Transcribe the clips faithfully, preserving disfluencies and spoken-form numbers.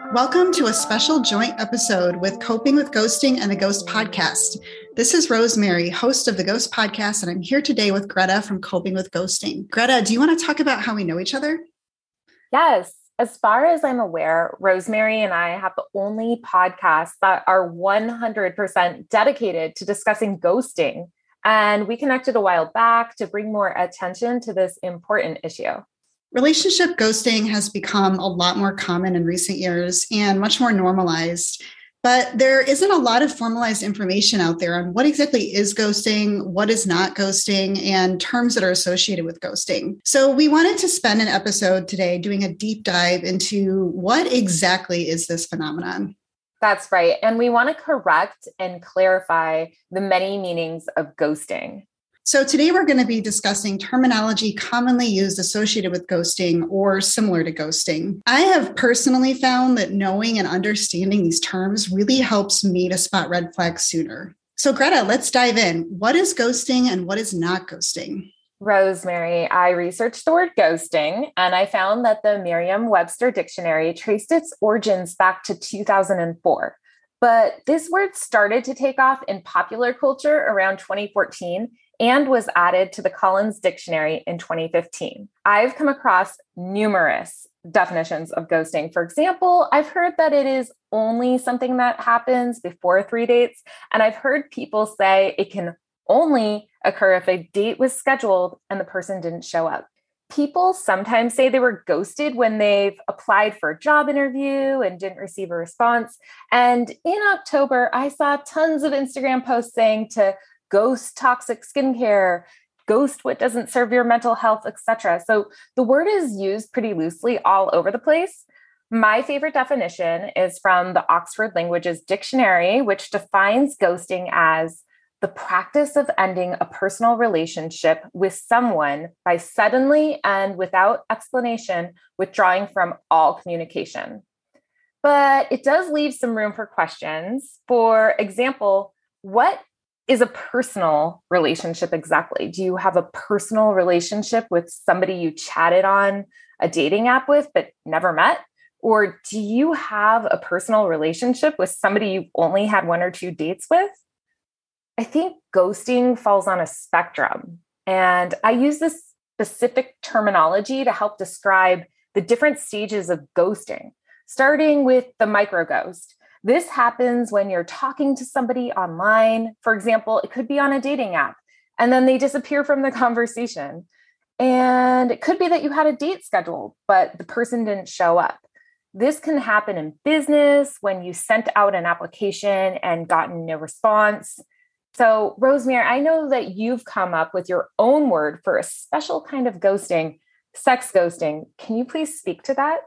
Welcome to a special joint episode with Coping with Ghosting and the Ghost Podcast. This is Rosemary, host of the Ghost Podcast, and I'm here today with Greta from Coping with Ghosting. Greta, do you want to talk about how we know each other? Yes. As far as I'm aware, Rosemary and I have the only podcasts that are one hundred percent dedicated to discussing ghosting. And we connected a while back to bring more attention to this important issue. Relationship ghosting has become a lot more common in recent years and much more normalized. But there isn't a lot of formalized information out there on what exactly is ghosting, what is not ghosting, and terms that are associated with ghosting. So we wanted to spend an episode today doing a deep dive into what exactly is this phenomenon. That's right. And we want to correct and clarify the many meanings of ghosting. So today we're going to be discussing terminology commonly used associated with ghosting or similar to ghosting. I have personally found that knowing and understanding these terms really helps me to spot red flags sooner. So Greta, let's dive in. What is ghosting and what is not ghosting? Rosemary, I researched the word ghosting, and I found that the Merriam-Webster dictionary traced its origins back to two thousand four. But this word started to take off in popular culture around twenty fourteen and was added to the Collins Dictionary in twenty fifteen. I've come across numerous definitions of ghosting. For example, I've heard that it is only something that happens before three dates, and I've heard people say it can only occur if a date was scheduled and the person didn't show up. People sometimes say they were ghosted when they've applied for a job interview and didn't receive a response. And in October, I saw tons of Instagram posts saying to ghost toxic skincare, ghost what doesn't serve your mental health, et cetera. So the word is used pretty loosely all over the place. My favorite definition is from the Oxford Languages Dictionary, which defines ghosting as the practice of ending a personal relationship with someone by suddenly and without explanation withdrawing from all communication. But it does leave some room for questions. For example, what is a personal relationship exactly? Do you have a personal relationship with somebody you chatted on a dating app with but never met? Or do you have a personal relationship with somebody you've only had one or two dates with? I think ghosting falls on a spectrum, and I use this specific terminology to help describe the different stages of ghosting, starting with the micro ghost. This happens when you're talking to somebody online. For example, it could be on a dating app, and then they disappear from the conversation. And it could be that you had a date scheduled, but the person didn't show up. This can happen in business when you sent out an application and gotten no response. So, Rosemary, I know that you've come up with your own word for a special kind of ghosting, sex ghosting. Can you please speak to that?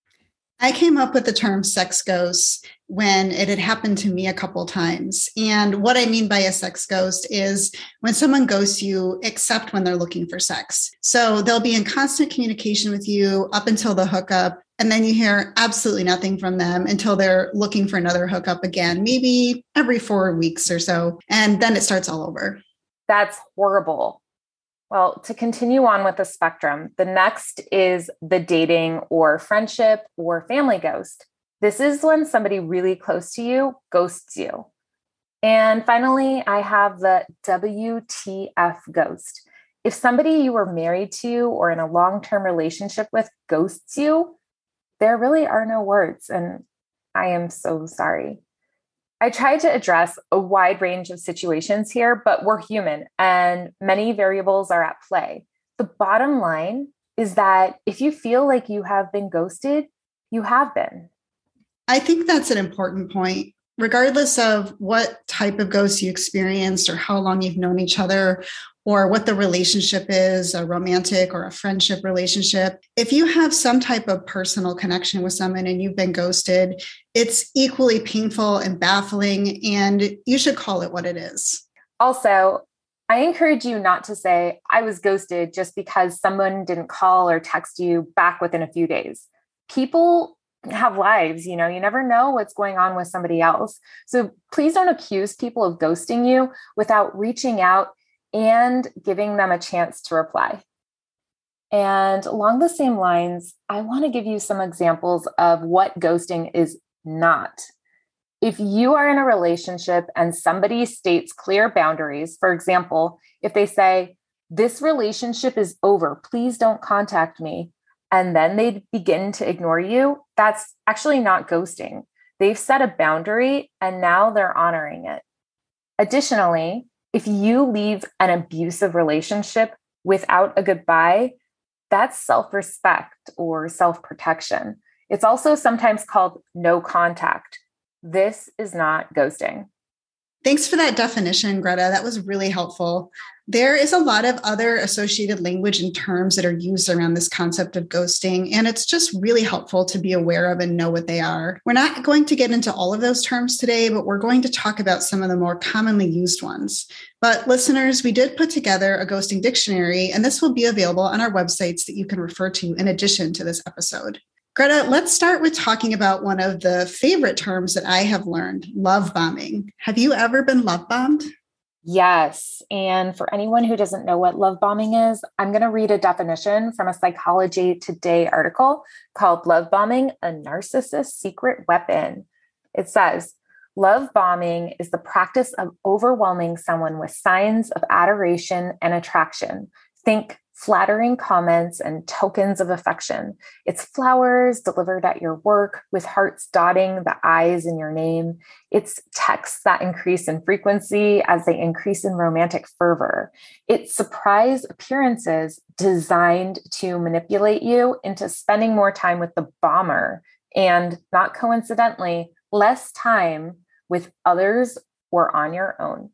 I came up with the term sex ghost when it had happened to me a couple times. And what I mean by a sex ghost is when someone ghosts you, except when they're looking for sex. So they'll be in constant communication with you up until the hookup. And then you hear absolutely nothing from them until they're looking for another hookup again, maybe every four weeks or so. And then it starts all over. That's horrible. Well, to continue on with the spectrum, the next is the dating or friendship or family ghost. This is when somebody really close to you ghosts you. And finally, I have the W T F ghost. If somebody you were married to or in a long-term relationship with ghosts you, there really are no words, and I am so sorry. I tried to address a wide range of situations here, but we're human and many variables are at play. The bottom line is that if you feel like you have been ghosted, you have been. I think that's an important point. Regardless of what type of ghost you experienced or how long you've known each other or what the relationship is, a romantic or a friendship relationship, if you have some type of personal connection with someone and you've been ghosted, it's equally painful and baffling, and you should call it what it is. Also, I encourage you not to say, I was ghosted just because someone didn't call or text you back within a few days. People have lives, you know, you never know what's going on with somebody else. So please don't accuse people of ghosting you without reaching out and giving them a chance to reply. And along the same lines, I want to give you some examples of what ghosting is not. If you are in a relationship and somebody states clear boundaries, for example, if they say, "This relationship is over, please don't contact me," and then they begin to ignore you, that's actually not ghosting. They've set a boundary and now they're honoring it. Additionally, if you leave an abusive relationship without a goodbye, that's self-respect or self-protection. It's also sometimes called no contact. This is not ghosting. Thanks for that definition, Greta. That was really helpful. There is a lot of other associated language and terms that are used around this concept of ghosting, and it's just really helpful to be aware of and know what they are. We're not going to get into all of those terms today, but we're going to talk about some of the more commonly used ones. But listeners, we did put together a ghosting dictionary, and this will be available on our websites that you can refer to in addition to this episode. Greta, let's start with talking about one of the favorite terms that I have learned, love bombing. Have you ever been love bombed? Yes. And for anyone who doesn't know what love bombing is, I'm going to read a definition from a Psychology Today article called Love Bombing, a Narcissist's Secret Weapon. It says, love bombing is the practice of overwhelming someone with signs of adoration and attraction. Think flattering comments and tokens of affection. It's flowers delivered at your work with hearts dotting the I's in your name. It's texts that increase in frequency as they increase in romantic fervor. It's surprise appearances designed to manipulate you into spending more time with the bomber and, not coincidentally, less time with others or on your own.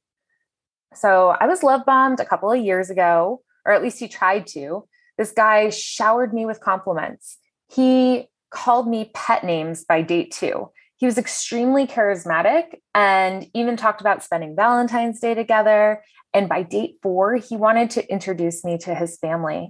So I was love bombed a couple of years ago, or at least he tried to. This guy showered me with compliments. He called me pet names by date two. He was extremely charismatic and even talked about spending Valentine's Day together. And by date four, he wanted to introduce me to his family.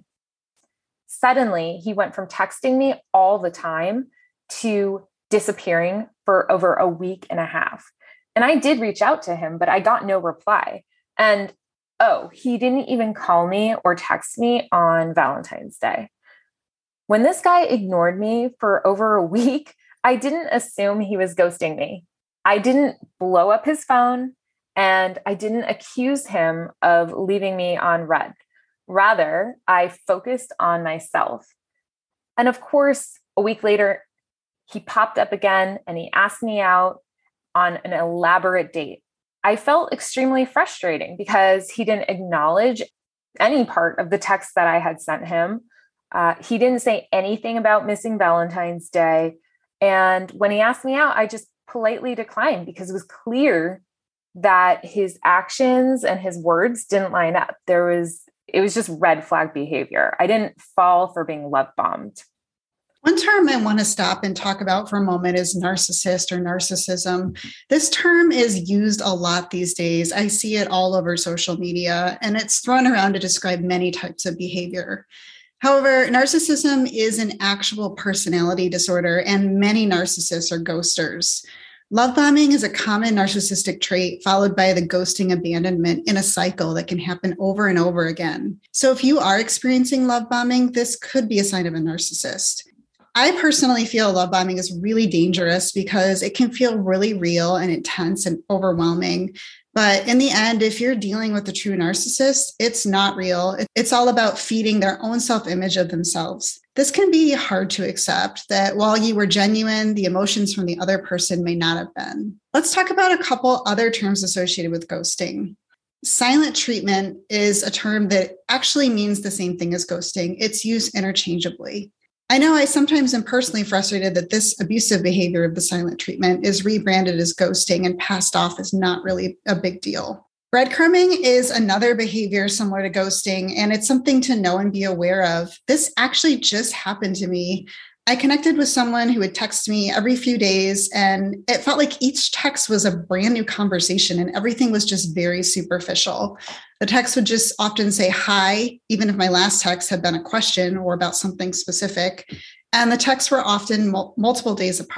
Suddenly, he went from texting me all the time to disappearing for over a week and a half. And I did reach out to him, but I got no reply. And oh, he didn't even call me or text me on Valentine's Day. When this guy ignored me for over a week, I didn't assume he was ghosting me. I didn't blow up his phone, and I didn't accuse him of leaving me on red. Rather, I focused on myself. And of course, a week later, he popped up again and he asked me out on an elaborate date. I felt extremely frustrating because he didn't acknowledge any part of the text that I had sent him. Uh, he didn't say anything about missing Valentine's Day. And when he asked me out, I just politely declined because it was clear that his actions and his words didn't line up. There was, it was just red flag behavior. I didn't fall for being love bombed. One term I want to stop and talk about for a moment is narcissist or narcissism. This term is used a lot these days. I see it all over social media, and it's thrown around to describe many types of behavior. However, narcissism is an actual personality disorder, and many narcissists are ghosters. Love bombing is a common narcissistic trait followed by the ghosting abandonment in a cycle that can happen over and over again. So if you are experiencing love bombing, this could be a sign of a narcissist. I personally feel love bombing is really dangerous because it can feel really real and intense and overwhelming. But in the end, if you're dealing with a true narcissist, it's not real. It's all about feeding their own self-image of themselves. This can be hard to accept that while you were genuine, the emotions from the other person may not have been. Let's talk about a couple other terms associated with ghosting. Silent treatment is a term that actually means the same thing as ghosting. It's used interchangeably. I know I sometimes am personally frustrated that this abusive behavior of the silent treatment is rebranded as ghosting and passed off as not really a big deal. Breadcrumbing is another behavior similar to ghosting, and it's something to know and be aware of. This actually just happened to me. I connected with someone who would text me every few days, and it felt like each text was a brand new conversation, and everything was just very superficial. The text would just often say hi, even if my last text had been a question or about something specific. And the texts were often mul- multiple days apart.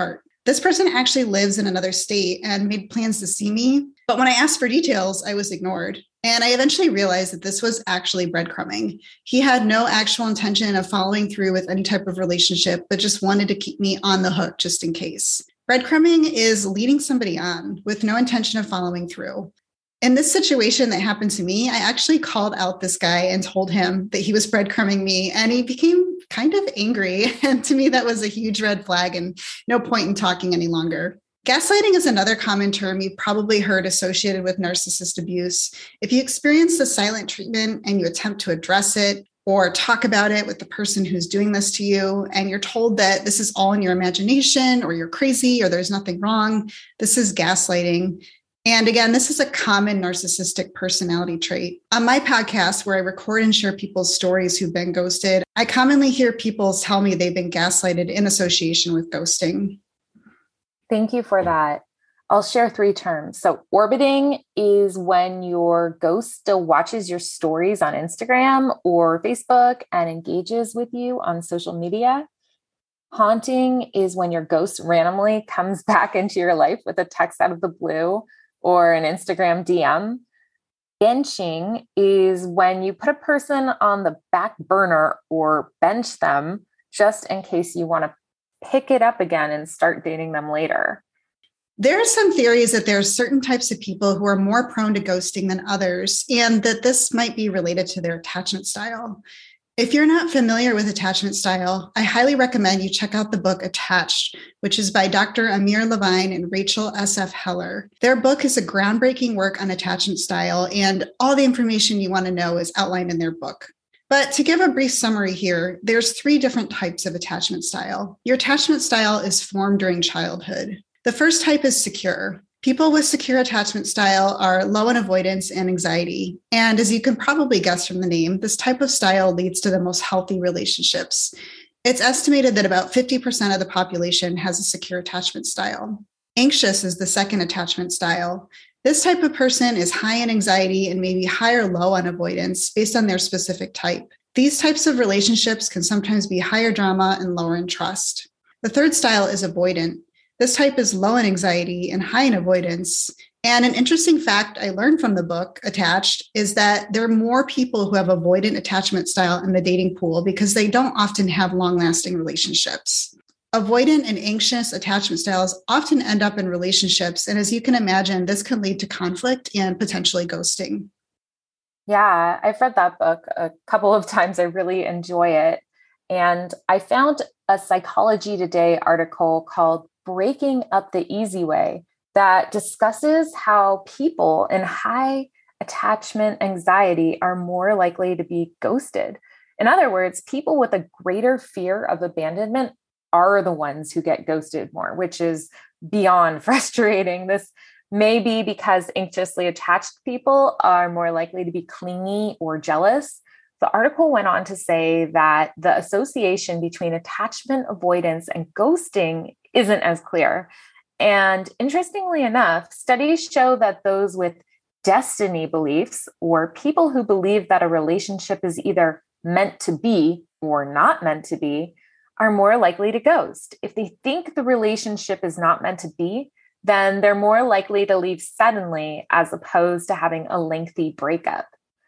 This person actually lives in another state and made plans to see me. But when I asked for details, I was ignored. And I eventually realized that this was actually breadcrumbing. He had no actual intention of following through with any type of relationship, but just wanted to keep me on the hook just in case. Breadcrumbing is leading somebody on with no intention of following through. In this situation that happened to me, I actually called out this guy and told him that he was breadcrumbing me, and he became kind of angry. And to me, that was a huge red flag and no point in talking any longer. Gaslighting is another common term you've probably heard associated with narcissist abuse. If you experience the silent treatment and you attempt to address it or talk about it with the person who's doing this to you, and you're told that this is all in your imagination or you're crazy or there's nothing wrong, this is gaslighting. And again, this is a common narcissistic personality trait. On my podcast, where I record and share people's stories who've been ghosted, I commonly hear people tell me they've been gaslighted in association with ghosting. Thank you for that. I'll share three terms. So orbiting is when your ghost still watches your stories on Instagram or Facebook and engages with you on social media. Haunting is when your ghost randomly comes back into your life with a text out of the blue or an Instagram D M. Benching is when you put a person on the back burner or bench them just in case you want to pick it up again and start dating them later. There are some theories that there are certain types of people who are more prone to ghosting than others, and that this might be related to their attachment style. If you're not familiar with attachment style, I highly recommend you check out the book Attached, which is by Doctor Amir Levine and Rachel S F Heller. Their book is a groundbreaking work on attachment style, and all the information you want to know is outlined in their book. But to give a brief summary here, there's three different types of attachment style. Your attachment style is formed during childhood. The first type is secure. People with secure attachment style are low in avoidance and anxiety. And as you can probably guess from the name, this type of style leads to the most healthy relationships. It's estimated that about fifty percent of the population has a secure attachment style. Anxious is the second attachment style. This type of person is high in anxiety and maybe high or low on avoidance based on their specific type. These types of relationships can sometimes be higher drama and lower in trust. The third style is avoidant. This type is low in anxiety and high in avoidance. And an interesting fact I learned from the book Attached is that there are more people who have avoidant attachment style in the dating pool because they don't often have long-lasting relationships. Avoidant and anxious attachment styles often end up in relationships. And as you can imagine, this can lead to conflict and potentially ghosting. Yeah, I've read that book a couple of times. I really enjoy it. And I found a Psychology Today article called Breaking Up the Easy Way that discusses how people in high attachment anxiety are more likely to be ghosted. In other words, people with a greater fear of abandonment are the ones who get ghosted more, which is beyond frustrating. This may be because anxiously attached people are more likely to be clingy or jealous. The article went on to say that the association between attachment avoidance and ghosting isn't as clear. And interestingly enough, studies show that those with destiny beliefs, or people who believe that a relationship is either meant to be or not meant to be, are more likely to ghost. If they think the relationship is not meant to be, then they're more likely to leave suddenly as opposed to having a lengthy breakup.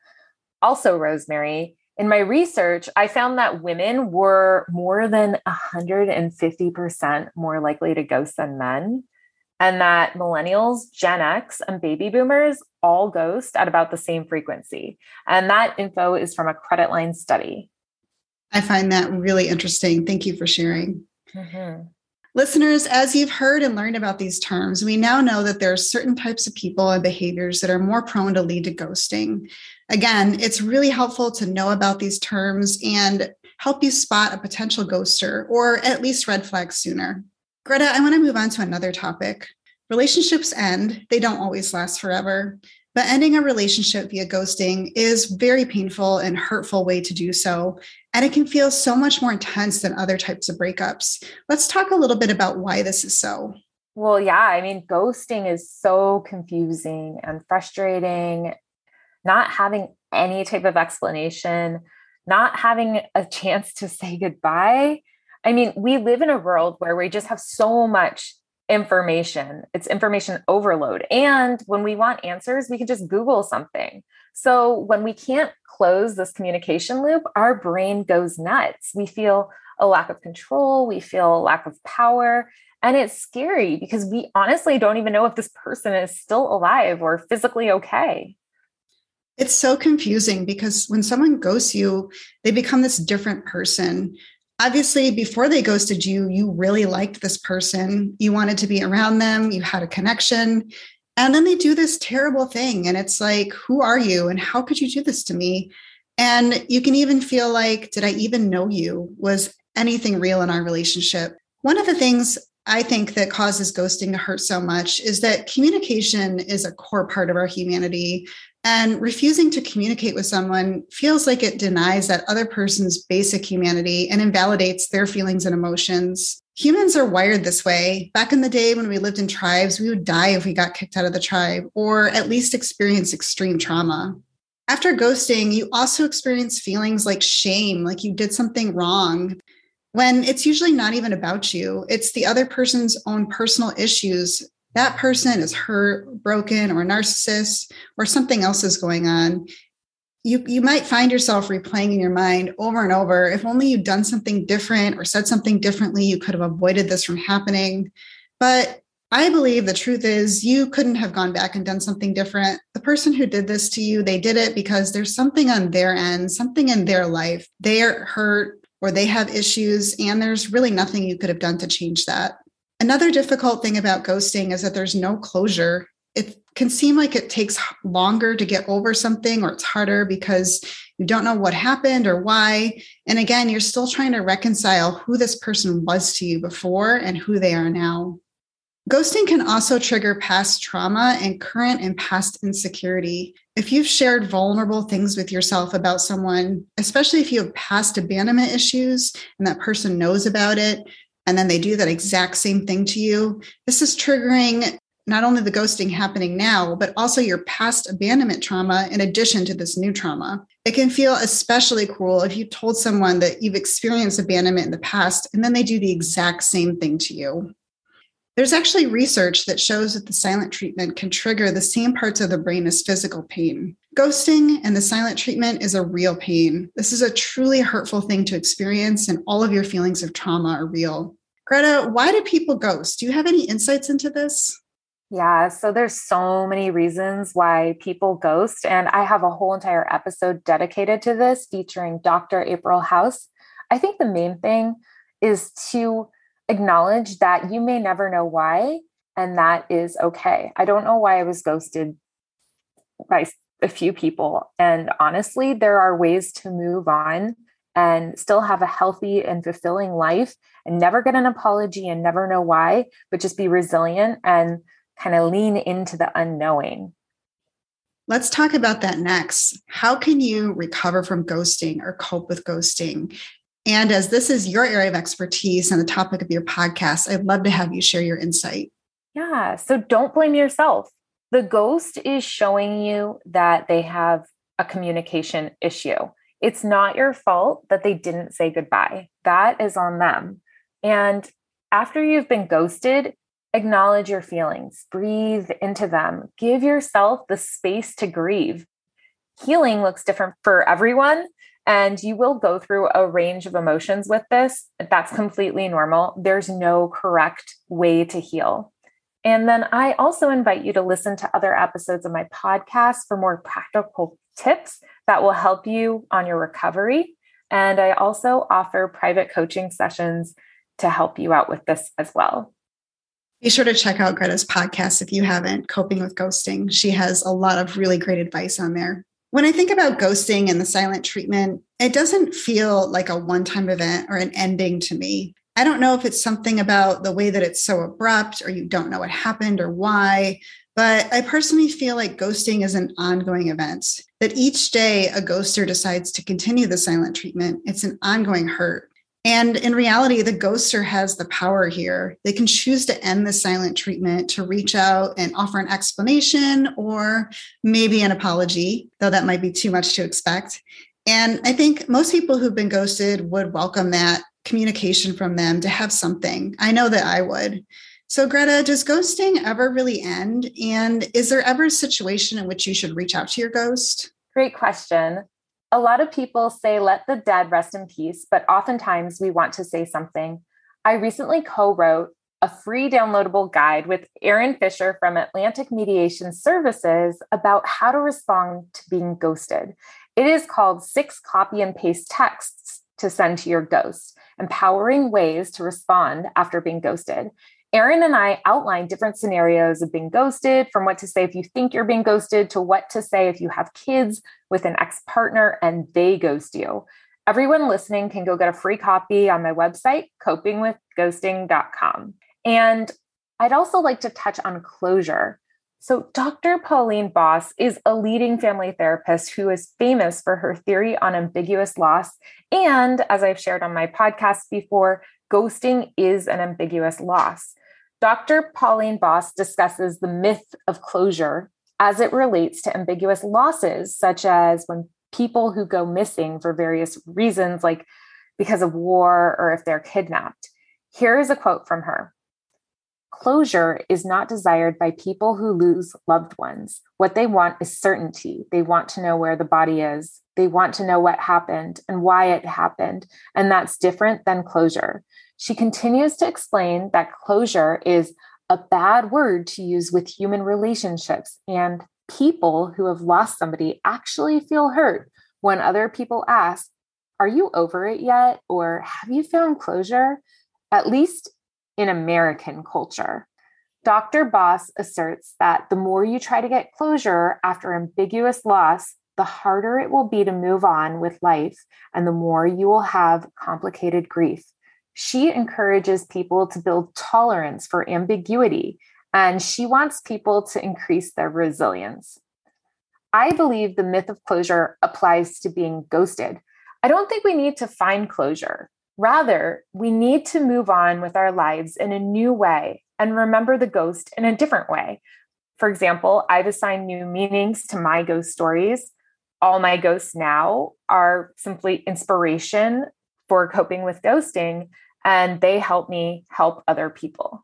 Also, Rosemary, in my research, I found that women were more than one hundred fifty percent more likely to ghost than men, and that millennials, Gen X, and baby boomers all ghost at about the same frequency. And that info is from a Credit Line study. I find that really interesting. Thank you for sharing. Mm-hmm. Listeners, as you've heard and learned about these terms, we now know that there are certain types of people and behaviors that are more prone to lead to ghosting. Again, it's really helpful to know about these terms and help you spot a potential ghoster or at least red flags sooner. Greta, I want to move on to another topic. Relationships end. They don't always last forever. But ending a relationship via ghosting is very painful and hurtful way to do so. And it can feel so much more intense than other types of breakups. Let's talk a little bit about why this is so. Well, yeah, I mean, ghosting is so confusing and frustrating. Not having any type of explanation, not having a chance to say goodbye. I mean, we live in a world where we just have so much information. It's information overload. And when we want answers, we can just Google something. So when we can't close this communication loop, our brain goes nuts. We feel a lack of control. We feel a lack of power. And it's scary because we honestly don't even know if this person is still alive or physically okay. It's so confusing because when someone ghosts you, they become this different person. Obviously, before they ghosted you, you really liked this person. You wanted to be around them. You had a connection. And then they do this terrible thing. And it's like, who are you? And how could you do this to me? And you can even feel like, did I even know you? Was anything real in our relationship? One of the things I think that causes ghosting to hurt so much is that communication is a core part of our humanity. And refusing to communicate with someone feels like it denies that other person's basic humanity and invalidates their feelings and emotions. Humans are wired this way. Back in the day when we lived in tribes, we would die if we got kicked out of the tribe or at least experience extreme trauma. After ghosting, you also experience feelings like shame, like you did something wrong, when it's usually not even about you. It's the other person's own personal issues. That person is hurt, broken, or a narcissist, or something else is going on. You, you might find yourself replaying in your mind over and over, if only you'd done something different or said something differently, you could have avoided this from happening. But I believe the truth is you couldn't have gone back and done something different. The person who did this to you, they did it because there's something on their end, something in their life. They are hurt or they have issues, and there's really nothing you could have done to change that. Another difficult thing about ghosting is that there's no closure. It can seem like it takes longer to get over something, or it's harder because you don't know what happened or why. And again, you're still trying to reconcile who this person was to you before and who they are now. Ghosting can also trigger past trauma and current and past insecurity. If you've shared vulnerable things with yourself about someone, especially if you have past abandonment issues and that person knows about it, and then they do that exact same thing to you, this is triggering not only the ghosting happening now, but also your past abandonment trauma in addition to this new trauma. It can feel especially cruel if you told someone that you've experienced abandonment in the past, and then they do the exact same thing to you. There's actually research that shows that the silent treatment can trigger the same parts of the brain as physical pain. Ghosting and the silent treatment is a real pain. This is a truly hurtful thing to experience, and all of your feelings of trauma are real. Greta, why do people ghost? Do you have any insights into this? Yeah, so there's so many reasons why people ghost, and I have a whole entire episode dedicated to this featuring Doctor April House. I think the main thing is to acknowledge that you may never know why, and that is okay. I don't know why I was ghosted by a few people. And honestly, there are ways to move on and still have a healthy and fulfilling life and never get an apology and never know why, but just be resilient and kind of lean into the unknowing. Let's talk about that next. How can you recover from ghosting or cope with ghosting? And as this is your area of expertise and the topic of your podcast, I'd love to have you share your insight. Yeah. So don't blame yourself. The ghost is showing you that they have a communication issue. It's not your fault that they didn't say goodbye. That is on them. And after you've been ghosted, acknowledge your feelings, breathe into them, give yourself the space to grieve. Healing looks different for everyone. And you will go through a range of emotions with this. That's completely normal. There's no correct way to heal. And then I also invite you to listen to other episodes of my podcast for more practical tips that will help you on your recovery. And I also offer private coaching sessions to help you out with this as well. Be sure to check out Greta's podcast if you haven't, Coping with Ghosting. She has a lot of really great advice on there. When I think about ghosting and the silent treatment, it doesn't feel like a one-time event or an ending to me. I don't know if it's something about the way that it's so abrupt or you don't know what happened or why, but I personally feel like ghosting is an ongoing event, that each day a ghoster decides to continue the silent treatment. It's an ongoing hurt. And in reality, the ghoster has the power here. They can choose to end the silent treatment, to reach out and offer an explanation or maybe an apology, though that might be too much to expect. And I think most people who've been ghosted would welcome that communication from them, to have something. I know that I would. So, Greta, does ghosting ever really end? And is there ever a situation in which you should reach out to your ghost? Great question. A lot of people say, let the dead rest in peace, but oftentimes we want to say something. I recently co-wrote a free downloadable guide with Erin Fisher from Atlantic Mediation Services about how to respond to being ghosted. It is called Six Copy and Paste Texts to Send to Your Ghost, Empowering Ways to Respond After Being Ghosted. Erin and I outlined different scenarios of being ghosted, from what to say if you think you're being ghosted to what to say if you have kids with an ex-partner and they ghost you. Everyone listening can go get a free copy on my website, coping with ghosting dot com. And I'd also like to touch on closure. So Doctor Pauline Boss is a leading family therapist who is famous for her theory on ambiguous loss. And as I've shared on my podcast before, ghosting is an ambiguous loss. Doctor Pauline Boss discusses the myth of closure as it relates to ambiguous losses, such as when people who go missing for various reasons, like because of war or if they're kidnapped. Here is a quote from her. Closure is not desired by people who lose loved ones. What they want is certainty. They want to know where the body is. They want to know what happened and why it happened. And that's different than closure. She continues to explain that closure is a bad word to use with human relationships, and people who have lost somebody actually feel hurt when other people ask, are you over it yet? Or have you found closure? At least in American culture. Doctor Boss asserts that the more you try to get closure after ambiguous loss, the harder it will be to move on with life, and the more you will have complicated grief. She encourages people to build tolerance for ambiguity, and she wants people to increase their resilience. I believe the myth of closure applies to being ghosted. I don't think we need to find closure. Rather, we need to move on with our lives in a new way and remember the ghost in a different way. For example, I've assigned new meanings to my ghost stories. All my ghosts now are simply inspiration for coping with ghosting, and they help me help other people.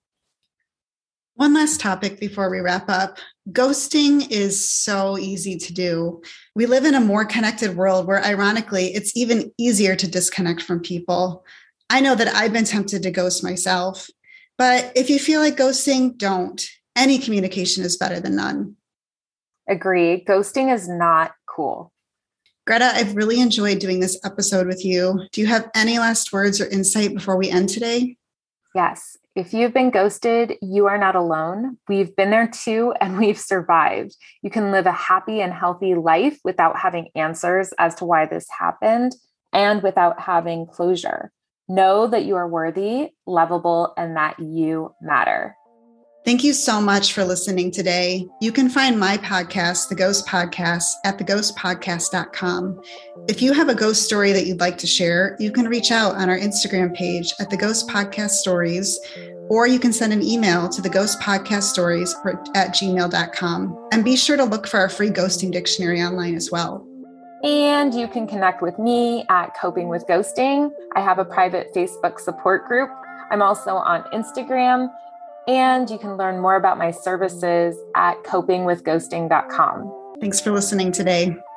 One last topic before we wrap up. Ghosting is so easy to do. We live in a more connected world where, ironically, it's even easier to disconnect from people. I know that I've been tempted to ghost myself, but if you feel like ghosting, don't. Any communication is better than none. Agree. Ghosting is not cool. Greta, I've really enjoyed doing this episode with you. Do you have any last words or insight before we end today? Yes. If you've been ghosted, you are not alone. We've been there too, and we've survived. You can live a happy and healthy life without having answers as to why this happened and without having closure. Know that you are worthy, lovable, and that you matter. Thank you so much for listening today. You can find my podcast, The Ghost Podcast, at the ghost podcast dot com. If you have a ghost story that you'd like to share, you can reach out on our Instagram page at The Ghost Podcast Stories, or you can send an email to the ghost podcast stories at gmail dot com. And be sure to look for our free ghosting dictionary online as well. And you can connect with me at Coping with Ghosting. I have a private Facebook support group. I'm also on Instagram. And you can learn more about my services at coping with ghosting dot com. Thanks for listening today.